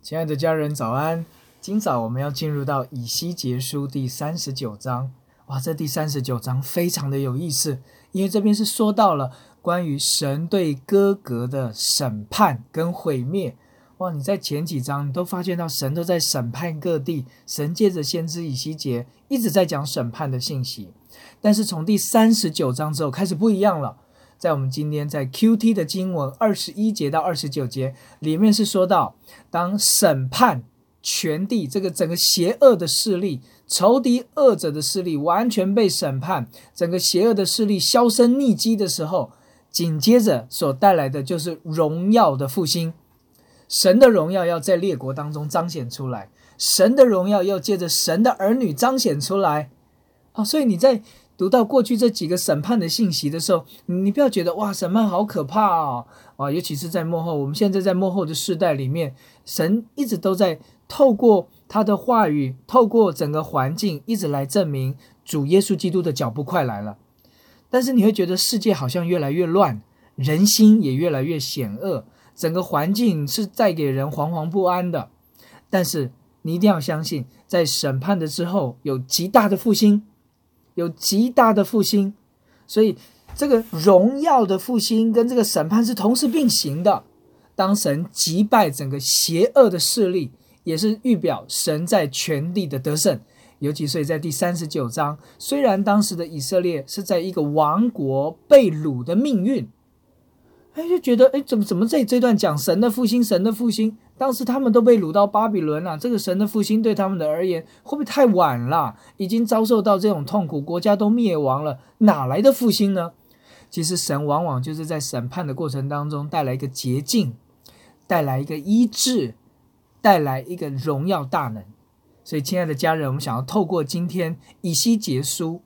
亲爱的家人早安，今早我们要进入到以西结书第39章。哇，这第39章非常的有意思，因为这边是说到了关于神对歌革的审判跟毁灭。哇，你在前几章你都发现到神都在审判各地，神借着先知以西结一直在讲审判的信息。但是从第39章之后开始不一样了，在我们今天在 QT 的经文21节到29节里面是说到，当审判全地这个整个邪恶的势力，仇敌恶者的势力完全被审判，整个邪恶的势力销声匿迹的时候，紧接着所带来的就是荣耀的复兴。神的荣耀要在列国当中彰显出来，神的荣耀要借着神的儿女彰显出来。所以你在读到过去这几个审判的信息的时候，你不要觉得哇，审判好可怕哦。尤其是在末后，我们现在在末后的世代里面，神一直都在透过他的话语，透过整个环境一直来证明主耶稣基督的脚步快来了。但是你会觉得世界好像越来越乱，人心也越来越险恶，整个环境是带给人惶惶不安的。但是你一定要相信，在审判的之后有极大的复兴，有极大的复兴。所以这个荣耀的复兴跟这个审判是同时并行的。当神击败整个邪恶的势力，也是预表神在全地的得胜。尤其所以在第39章，虽然当时的以色列是在一个亡国被掳的命运，就觉得怎么在这段讲神的复兴，神的复兴，当时他们都被掳到巴比伦了，这个神的复兴对他们的而言会不会太晚了？已经遭受到这种痛苦，国家都灭亡了，哪来的复兴呢？其实神往往就是在审判的过程当中带来一个洁净，带来一个医治，带来一个荣耀大能。所以亲爱的家人，我们想要透过今天以西结书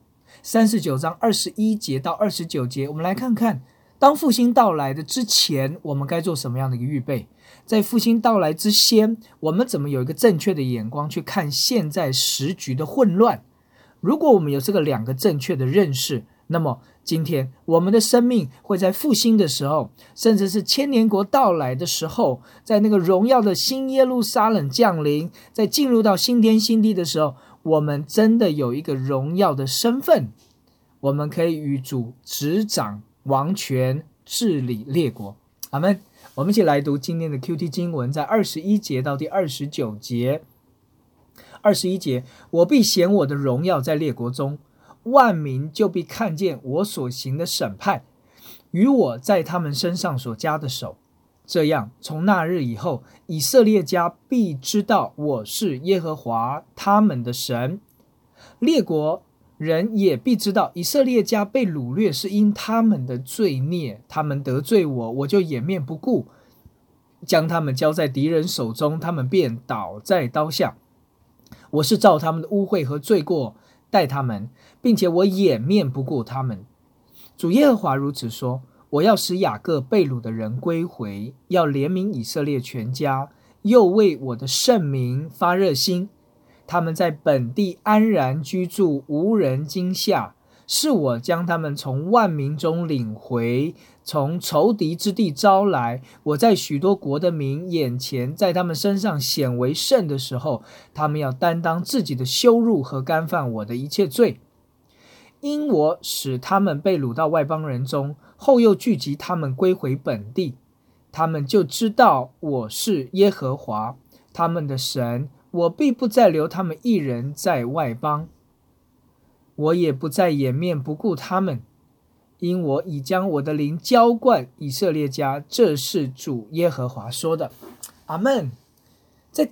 39章21节到29节，我们来看看当复兴到来的之前，我们该做什么样的一个预备？在复兴到来之先，我们怎么有一个正确的眼光去看现在时局的混乱？如果我们有这个两个正确的认识，那么今天我们的生命会在复兴的时候，甚至是千年国到来的时候，在那个荣耀的新耶路撒冷降临，在进入到新天新地的时候，我们真的有一个荣耀的身份，我们可以与主执掌王权，治理列国。阿们。我们一起来读今天的 QT 经文，在21节到第29节。21节，我必显我的荣耀在列国中，万民就必看见我所行的审判，与我在他们身上所加的手。这样，从那日以后，以色列家必知道我是耶和华他们的神，列国人也必知道以色列家被掳掠是因他们的罪孽，他们得罪我，我就掩面不顾，将他们交在敌人手中，他们便倒在刀下。我是照他们的污秽和罪过待他们，并且我掩面不顾他们。主耶和华如此说，我要使雅各被掳的人归回，要怜悯以色列全家，又为我的圣名发热心。他们在本地安然居住，无人惊吓，是我将他们从万民中领回，从仇敌之地招来。我在许多国的民眼前，在他们身上显为圣的时候，他们要担当自己的羞辱和干犯我的一切罪。因我使他们被掳到外邦人中，后又聚集他们归回本地，他们就知道我是耶和华他们的神。我必不再留他们一人在外邦，我也不再掩面不顾他们，因我已将我的灵浇灌以色列家，这是主耶和华说的。阿们。在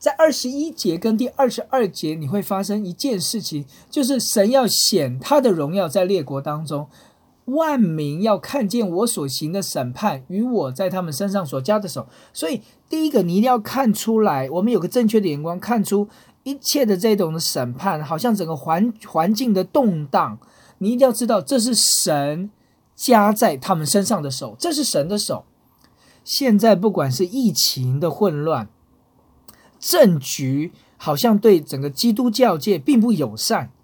21节跟第22节，你会发生一件事情，就是神要显他的荣耀在列国当中，万民要看见我所行的审判，与我在他们身上所加的手。所以第一个，你一定要看出来，我们有个正确的眼光，看出一切的这种的审判，好像整个环境的动荡，你一定要知道这是神加在他们身上的手，这是神的手。现在不管是疫情的混乱，政局好像对整个基督教界并不友善，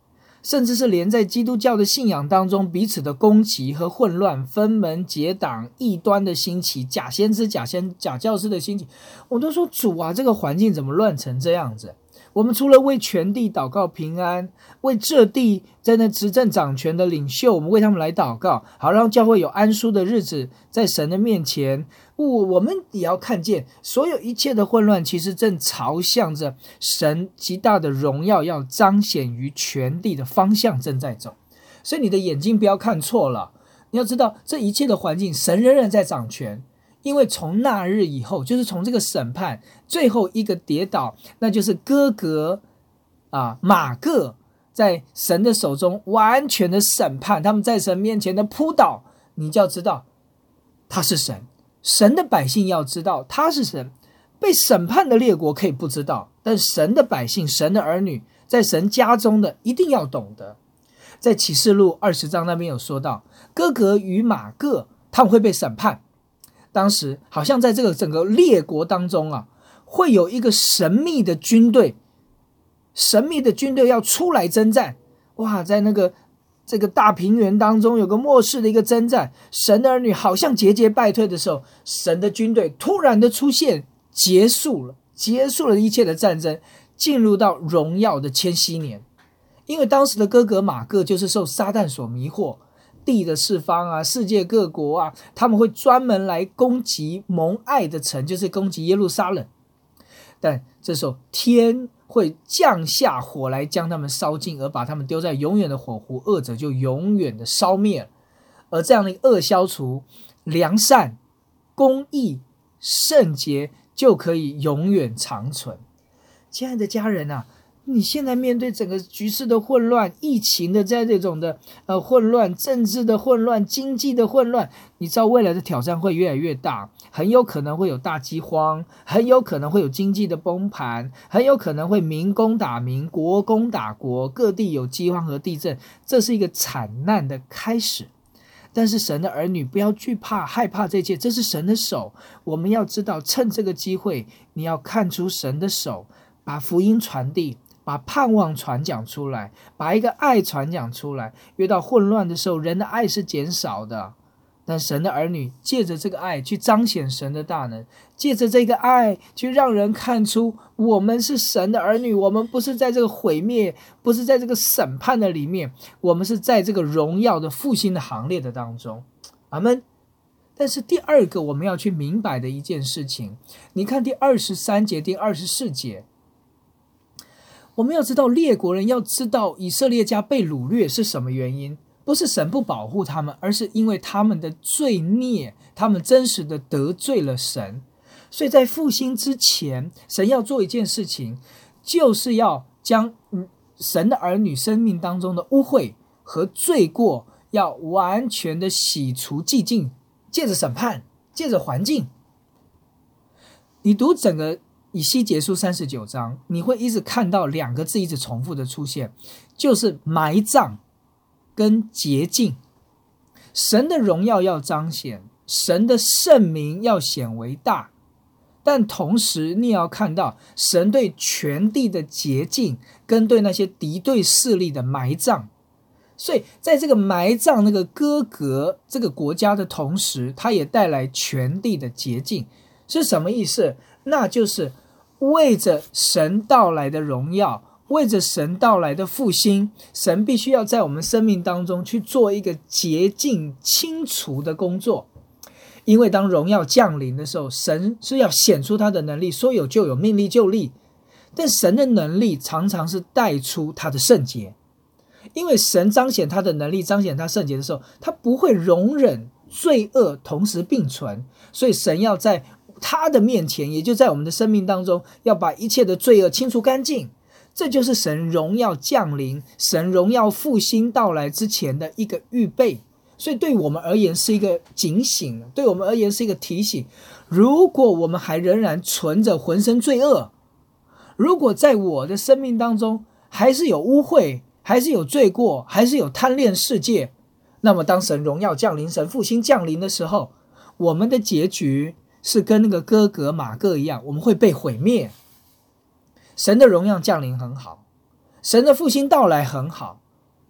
甚至是连在基督教的信仰当中彼此的攻击和混乱，分门结党，异端的兴起，假先知、假教师的兴起，我都说主啊，这个环境怎么乱成这样子？我们除了为全地祷告平安，为这地在那执政掌权的领袖，我们为他们来祷告，好让教会有安舒的日子在神的面前。我们也要看见所有一切的混乱其实正朝向着神极大的荣耀要彰显于全地的方向正在走。所以你的眼睛不要看错了，你要知道这一切的环境神仍然在掌权。因为从那日以后，就是从这个审判最后一个跌倒，那就是哥格马各在神的手中完全的审判，他们在神面前的扑倒，你就要知道他是神，神的百姓要知道他是神。被审判的列国可以不知道，但神的百姓，神的儿女，在神家中的一定要懂得。在启示录20章那边有说到，哥格与马各他们会被审判。当时好像在这个整个列国当中会有一个神秘的军队要出来征战。在这个大平原当中有个末世的一个征战，神的儿女好像节节败退的时候，神的军队突然的出现，结束了一切的战争，进入到荣耀的千禧年。因为当时的哥格马各就是受撒旦所迷惑，地的四方世界各国他们会专门来攻击蒙爱的城，就是攻击耶路撒冷。但这时候天会降下火来将他们烧尽，而把他们丢在永远的火湖，恶者就永远的烧灭了。而这样的恶消除，良善、公义、圣洁就可以永远长存。亲爱的家人你现在面对整个局势的混乱，疫情的在这种的混乱，政治的混乱，经济的混乱，你知道未来的挑战会越来越大，很有可能会有大饥荒，很有可能会有经济的崩盘，很有可能会民攻打民，国攻打国，各地有饥荒和地震，这是一个惨难的开始。但是神的儿女不要惧怕害怕这些，这是神的手。我们要知道趁这个机会，你要看出神的手，把福音传递，把盼望传讲出来，把一个爱传讲出来。遇到混乱的时候，人的爱是减少的，但神的儿女借着这个爱去彰显神的大能，借着这个爱去让人看出我们是神的儿女，我们不是在这个毁灭，不是在这个审判的里面，我们是在这个荣耀的复兴的行列的当中。阿们。但是第二个我们要去明白的一件事情，你看第23节第24节，我们要知道列国人要知道以色列家被掳掠是什么原因，不是神不保护他们，而是因为他们的罪孽，他们真实的得罪了神。所以在复兴之前，神要做一件事情，就是要将神的儿女生命当中的污秽和罪过要完全的洗除净尽，借着审判，借着环境。你读整个以西结书39章，你会一直看到两个字一直重复的出现，就是埋葬跟洁净。神的荣耀要彰显，神的圣名要显为大，但同时你也要看到神对全地的洁净跟对那些敌对势力的埋葬。所以在这个埋葬那个哥格这个国家的同时，它也带来全地的洁净。是什么意思？那就是为着神到来的荣耀，为着神到来的复兴，神必须要在我们生命当中去做一个洁净清除的工作。因为当荣耀降临的时候，神是要显出他的能力，说有就有，命立就立。但神的能力常常是带出他的圣洁，因为神彰显他的能力，彰显他圣洁的时候，他不会容忍罪恶同时并存。所以神要在他的面前，也就在我们的生命当中，要把一切的罪恶清除干净。这就是神荣耀降临，神荣耀复兴到来之前的一个预备。所以对我们而言是一个警醒，对我们而言是一个提醒。如果我们还仍然存着浑身罪恶，如果在我的生命当中还是有污秽，还是有罪过，还是有贪恋世界，那么当神荣耀降临，神复兴降临的时候，我们的结局是跟那个哥格马各一样，我们会被毁灭。神的荣耀降临很好，神的复兴到来很好，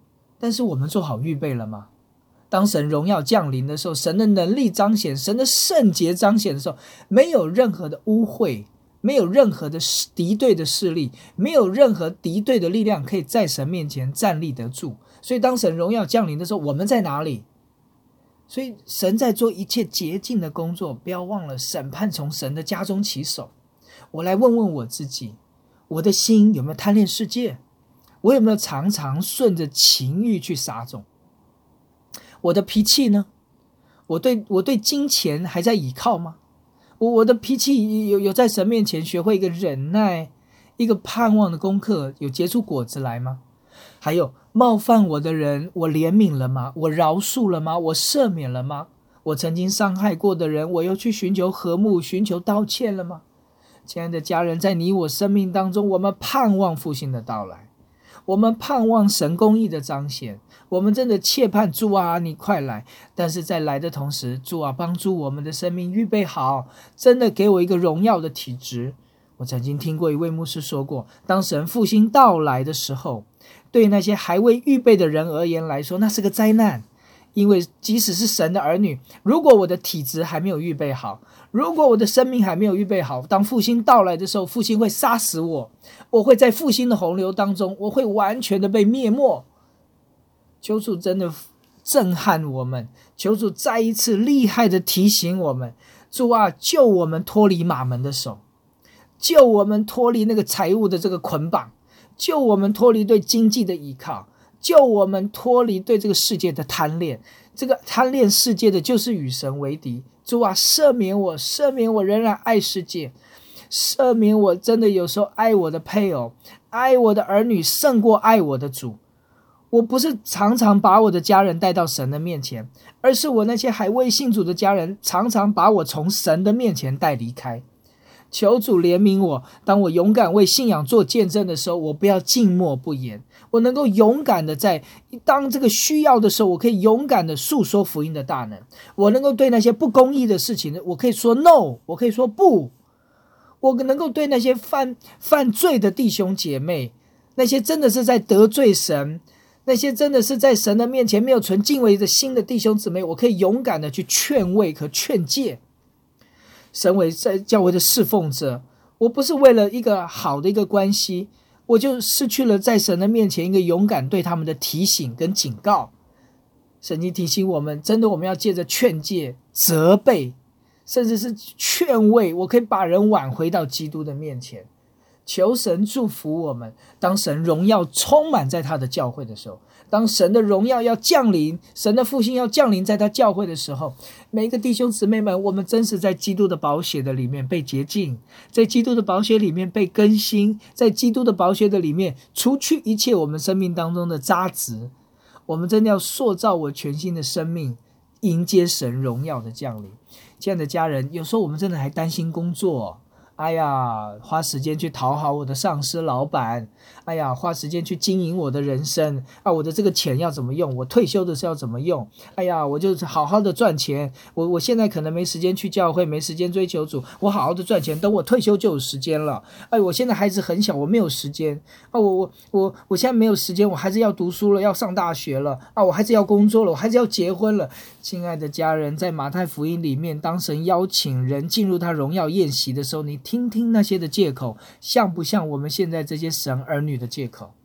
但是我们做好预备了吗？当神荣耀降临的时候，神的能力彰显，神的圣洁彰显的时候，没有任何的污秽，没有任何的敌对的势力，没有任何敌对的力量可以在神面前站立得住。所以当神荣耀降临的时候，我们在哪里？所以神在做一切洁净的工作，不要忘了审判从神的家中起手。我来问问我自己，我的心有没有贪恋世界？我有没有常常顺着情欲去撒种？我的脾气呢？我对金钱还在倚靠吗？我的脾气有在神面前学会一个忍耐，一个盼望的功课，有结出果子来吗？还有冒犯我的人，我怜悯了吗？我饶恕了吗？我赦免了吗？我曾经伤害过的人，我又去寻求和睦，寻求道歉了吗？亲爱的家人，在你我生命当中，我们盼望复兴的到来，我们盼望神公义的彰显，我们真的切盼主啊，你快来。但是在来的同时，主啊，帮助我们的生命预备好，真的给我一个荣耀的体质。我曾经听过一位牧师说过，当神复兴到来的时候，对那些还未预备的人而言来说，那是个灾难。因为即使是神的儿女，如果我的体质还没有预备好，如果我的生命还没有预备好，当复兴到来的时候，复兴会杀死我，我会在复兴的洪流当中，我会完全的被灭没。求主真的震撼我们，求主再一次厉害的提醒我们，主啊，救我们脱离马门的手，救我们脱离那个财务的这个捆绑，救我们脱离对经济的依靠，救我们脱离对这个世界的贪恋。这个贪恋世界的就是与神为敌。主啊，赦免我，赦免我仍然爱世界，赦免我真的有时候爱我的配偶，爱我的儿女胜过爱我的主。我不是常常把我的家人带到神的面前，而是我那些还未信主的家人常常把我从神的面前带离开。求主怜悯我，当我勇敢为信仰做见证的时候，我不要静默不言，我能够勇敢的在当这个需要的时候，我可以勇敢的诉说福音的大能。我能够对那些不公义的事情，我可以说 no， 我可以说不。我能够对那些犯罪的弟兄姐妹，那些真的是在得罪神，那些真的是在神的面前没有存敬畏的心的弟兄姊妹，我可以勇敢的去劝慰和劝诫。身为在教会的侍奉者，我不是为了一个好的一个关系，我就失去了在神的面前一个勇敢对他们的提醒跟警告。圣经提醒我们，真的我们要借着劝诫、责备，甚至是劝慰，我可以把人挽回到基督的面前。求神祝福我们，当神荣耀充满在他的教会的时候，当神的荣耀要降临，神的复兴要降临在他教会的时候，每一个弟兄姊妹们，我们真是在基督的宝血的里面被洁净，在基督的宝血里面被更新，在基督的宝血的里面除去一切我们生命当中的渣滓。我们真的要塑造我全新的生命，迎接神荣耀的降临。亲爱的家人，有时候我们真的还担心工作，哎呀，花时间去讨好我的上司老板，哎呀，花时间去经营我的人生啊，我的这个钱要怎么用，我退休的时候要怎么用，哎呀，我就好好的赚钱，我现在可能没时间去教会，没时间追求主，我好好的赚钱，等我退休就有时间了。哎，我现在孩子很小，我没有时间啊，我现在没有时间，我孩子要读书了，要上大学了啊，我孩子要工作了，我孩子要结婚了。亲爱的家人，在马太福音里面，当神邀请人进入他荣耀宴席的时候，你听听那些的借口，像不像我们现在这些神儿女的借口？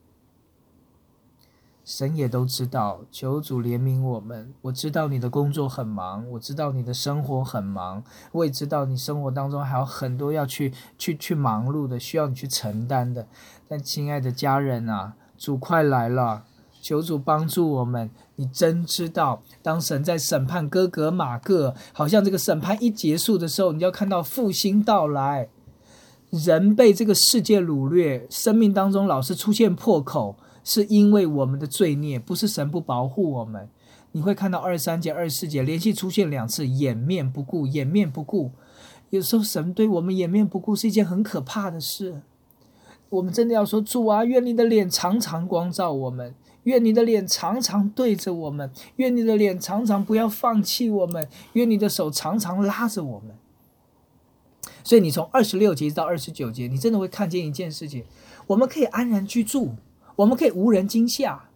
神也都知道，求主怜悯我们。我知道你的工作很忙，我知道你的生活很忙，我也知道你生活当中还有很多要去忙碌的，需要你去承担的。但亲爱的家人啊，主快来了，求主帮助我们。你真知道，当神在审判哥格玛各，好像这个审判一结束的时候，你要看到复兴到来。人被这个世界掳掠，生命当中老是出现破口，是因为我们的罪孽，不是神不保护我们。你会看到23节、24节连续出现2次，掩面不顾，掩面不顾。有时候神对我们掩面不顾是一件很可怕的事。我们真的要说，主啊，愿你的脸常常光照我们，愿你的脸常常对着我们，愿你的脸常常不要放弃我们，愿你的手常常拉着我们。所以你从26节到29节，你真的会看见一件事情，我们可以安然居住，我们可以无人惊吓，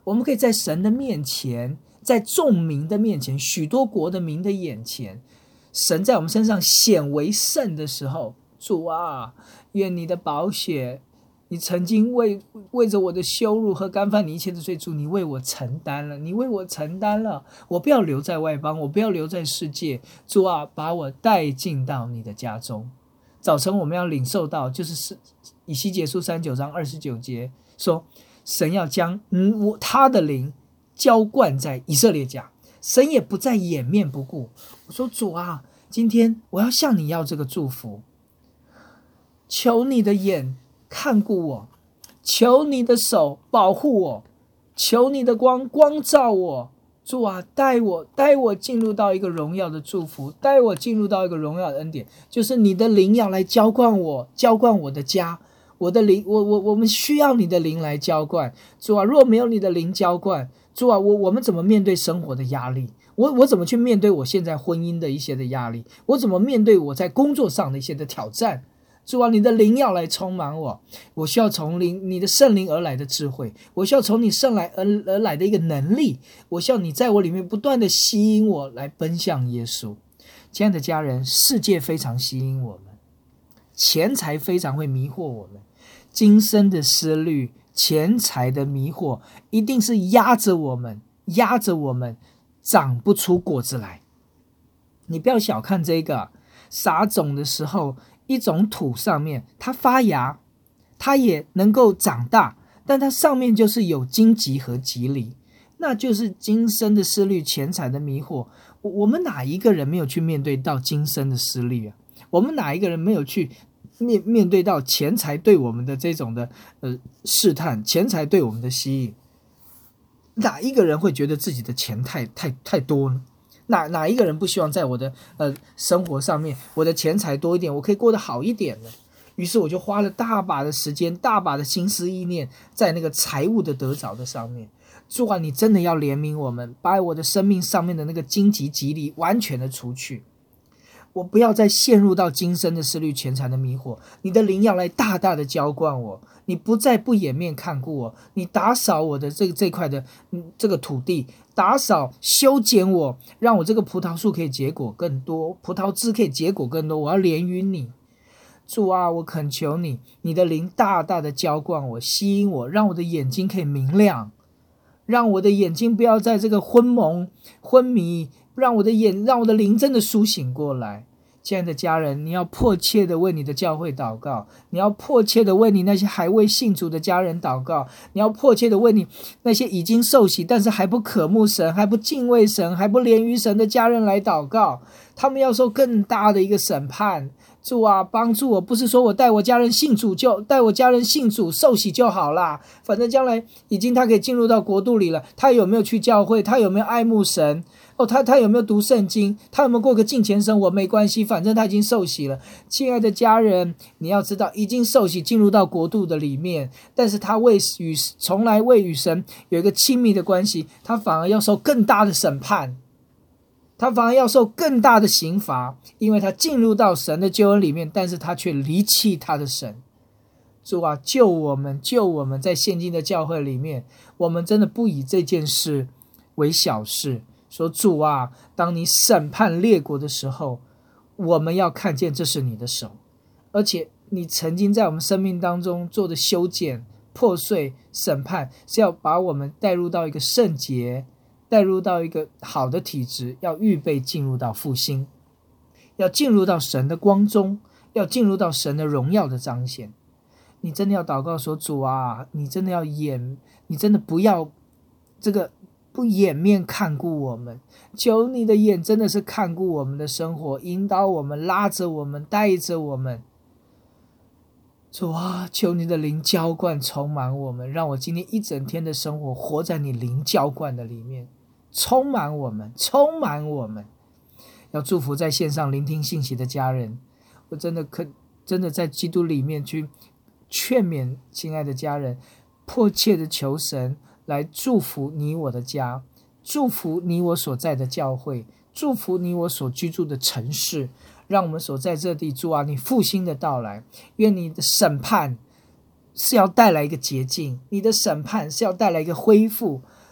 我们可以在神的面前，在众民的面前，许多国的民的眼前，神在我们身上显为圣的时候，主啊，愿你的宝血，你曾经为着我的羞辱和干犯你一切的罪，主你为我承担了，你为我承担了，我不要留在外邦，我不要留在世界，主啊，把我带进到你的家中。早晨我们要领受到，就是以西结书39章29节说，神要将他的灵浇灌在以色列家，神也不再掩面不顾。我说主啊，今天我要向你要这个祝福，求你的眼看顾我，求你的手保护我，求你的光照我。主啊，带我进入到一个荣耀的祝福，带我进入到一个荣耀的恩典，就是你的灵要来浇灌我，浇灌我的家，我的灵，我们需要你的灵来浇灌。主啊，若没有你的灵浇灌，主啊，我们怎么面对生活的压力？我怎么去面对我现在婚姻的一些的压力？我怎么面对我在工作上的一些的挑战？主啊，你的灵要来充满我，我需要从你的圣灵而来的智慧，我需要从你圣来而来的一个能力，我需要你在我里面不断的吸引我来奔向耶稣。亲爱的家人，世界非常吸引我们，钱财非常会迷惑我们，今生的思虑，钱财的迷惑一定是压着我们长不出果子来。你不要小看这个，撒种的时候，一种土上面它发芽，它也能够长大，但它上面就是有荆棘和棘藜，那就是今生的思虑，钱财的迷惑。我们哪一个人没有去面对到今生的思虑啊？我们哪一个人没有去面对到钱财对我们的这种的试探，钱财对我们的吸引？哪一个人会觉得自己的钱太多呢？哪一个人不希望在我的生活上面，我的钱财多一点，我可以过得好一点呢？于是我就花了大把的时间，大把的心思意念在那个财物的得着的上面。主啊，你真的要怜悯我们，把我的生命上面的那个荆棘棘藜完全的除去。我不要再陷入到今生的思虑，钱财的迷惑。你的灵要来大大的浇灌我，你不再不掩面看顾我，你打扫我的这块的这个土地，打扫修剪我，让我这个葡萄树可以结果更多，葡萄枝可以结果更多。我要怜悯你，主啊，我恳求你，你的灵大大的浇灌我，吸引我，让我的眼睛可以明亮，让我的眼睛不要在这个昏迷，让我的灵真的苏醒过来。亲爱的家人，你要迫切的为你的教会祷告，你要迫切的为你那些还未信主的家人祷告，你要迫切的为你那些已经受洗但是还不渴慕神，还不敬畏神，还不怜于神的家人来祷告。他们要受更大的一个审判。主啊，帮助我，不是说我带我家人信主受洗就好啦，反正将来已经他可以进入到国度里了，他有没有去教会，他有没有爱慕神，他有没有读圣经，他有没有过个敬虔生活，没关系，反正他已经受洗了。亲爱的家人，你要知道，已经受洗进入到国度的里面，但是他从来未与神有一个亲密的关系，他反而要受更大的审判，他反而要受更大的刑罚，因为他进入到神的救恩里面，但是他却离弃他的神。主啊，救我们，在现今的教会里面，我们真的不以这件事为小事。说主啊，当你审判列国的时候，我们要看见这是你的手，而且你曾经在我们生命当中做的修剪、破碎、审判，是要把我们带入到一个圣洁，带入到一个好的体质，要预备进入到复兴，要进入到神的光中，要进入到神的荣耀的彰显。你真的要祷告说，主啊，你真的不要不掩面看顾我们，求你的眼真的是看顾我们的生活，引导我们，拉着我们，带着我们。主啊，求你的灵浇灌充满我们，让我今天一整天的生活活在你灵浇灌的里面，充满我们。要祝福在线上聆听信息的家人，我真的在基督里面去劝勉亲爱的家人，迫切的求神来祝福你我的家，祝福你我所在的教会，祝福你我所居住的城市，让我们所在这地，主啊，你复兴的到来。愿你的审判是要带来一个洁净，你的审判是要带来一个恢复。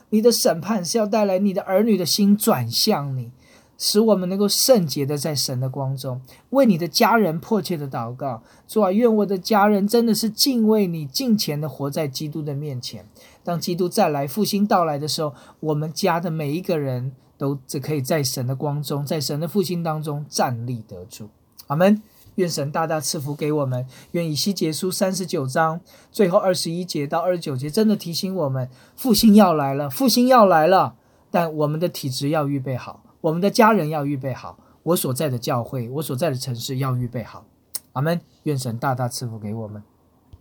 你的审判是要带来你的儿女的心转向你，使我们能够圣洁的在神的光中。为你的家人迫切的祷告，主啊，愿我的家人真的是敬畏你，敬虔的活在基督的面前。当基督再来，复兴到来的时候，我们家的每一个人都只可以在神的光中，在神的复兴当中站立得住。阿们。愿神大大赐福给我们。愿以西结书39章最后21节到29节真的提醒我们，复兴要来了，复兴要来了，但我们的体质要预备好，我们的家人要预备好，我所在的教会，我所在的城市要预备好。阿们。愿神大大赐福给我们。